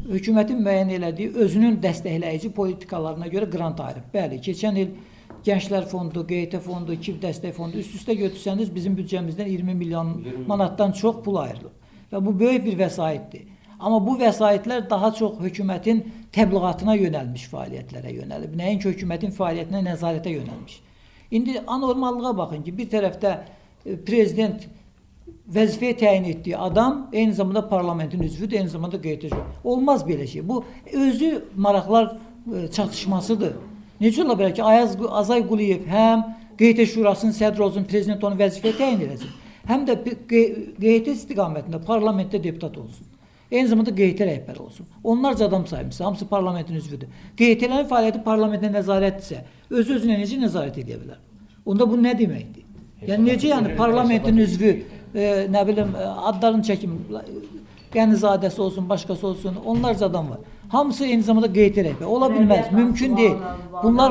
hökumətin müəyyən elədiyi özünün dəstəkləyici politikalarına görə qrant ayırıb. Bəli, keçən il Gənclər Fondu, QT Fondu, KİV Dəstək Fondu üst-üstə götürsəniz bizim büdcəmizdən 20 milyon manatdan çox pul ayrılıb. Və bu böyük bir vəsaitdir. Amma bu vəsaitlər daha çox hökumətin təbliğatına yönəlmiş fəaliyyətlərə yönəlib. Nəinki hökumətin fəaliyyətinə, nəzarətə yönəlmiş. İndi anormallığa baxın ki, bir tərəfdə prezident vəzifəyə təyin etdiyi adam eyni zamanda parlamentin üzvüdür, eyni zamanda QT. Olmaz belə şey. Bu özü maraqlar çatışmasıdır. Necə ola bilər ki, Azay Quliyev həm QT Şurasının sədri olsun, prezident onu vəzifəyə təyin edəcək, həm də QT istiqamətində parlamentdə deputat olsun. Eyni zamanda QT rəhbəri olsun. Onlarca adam saymışsa, hamısı parlamentin üzvüdür. QT-lərin fəaliyyəti parlamentə nəzarətdirsə, öz-özünə necə nəzarət edə bilər? Onda bu nə deməkdir? Yəni necə parlamentin üzvü, nə bilim, adlarını çəkim, Qənizadəsi olsun, başqası olsun, onlarca adam var. Hamısı eyni zamanda QT rəhbəri. Ola bilməz, mümkün deyil. Bunlar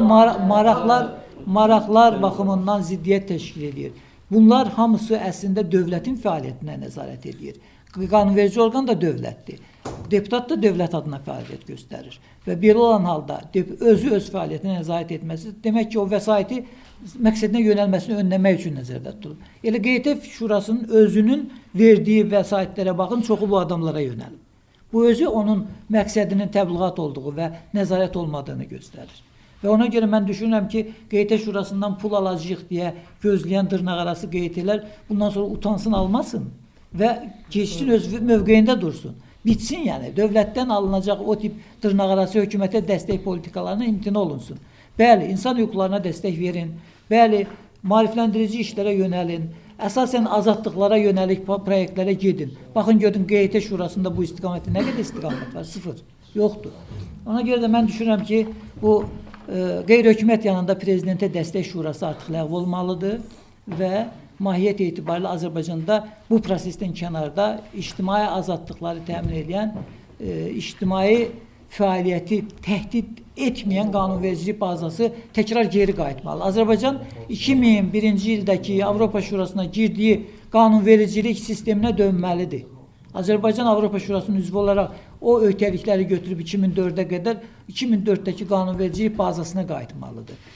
maraqlar baxımından ziddiyyət təşkil edir. Bunlar hamısı əslində dövlətin fəaliyyətinə nəzarət edir. Qanunverici orqan da dövlətdir. Deputat da dövlət adına fəaliyyət göstərir. Və belə olan halda özü öz fəaliyyətinə nəzarət etməsi, demək ki, o vəsaiti məqsədinə yönəlməsini önləmək üçün nəzərdə tutulur. Elə QT Şurasının özünün verdiyi vəsaitlərə baxın, çoxu bu adamlara yönəlib. Bu özü onun məqsədinin təbliğat olduğu və nəzarət olmadığını göstərir. Və ona görə mən düşünürəm ki, QT Şurasından pul alacağıq deyə gözləyən dırnaqarası QT-lər bundan sonra utansın, almasın və keçsin öz mövqeyində dursun. Bitsin yəni, dövlətdən alınacaq o tip dırnaqarası hökumətə dəstək politikalarına imtina olunsun. Bəli, insan hüquqlarına dəstək verin, bəli, maarifləndirici işlərə yönəlin, əsasən azadlıqlara yönəlik proyektlərə gedin. Baxın, görün, QT Şurasında bu istiqamətdə nə qədər istiqamət var? Sıfır, yoxdur. Ona görə də mən düşünürəm ki, bu qeyri-hökumət yanında prezidentə dəstək şurası artıq ləğv olmalıdır və mahiyyət etibarilə Azərbaycanda bu prosesdən kənarda ictimai azadlıqları təmin edən, ictimai fəaliyyəti təhdid etməyən qanunvericilik bazası təkrar geri qayıtmalı. Azərbaycan 2001-ci ildəki Avropa Şurasına girdiyi qanunvericilik sisteminə dönməlidir. Azərbaycan Avropa Şurasının üzvü olaraq o öhdəlikləri götürüb 2004-ə qədər 2004-dəki qanunvericilik bazasına qayıtmalıdır.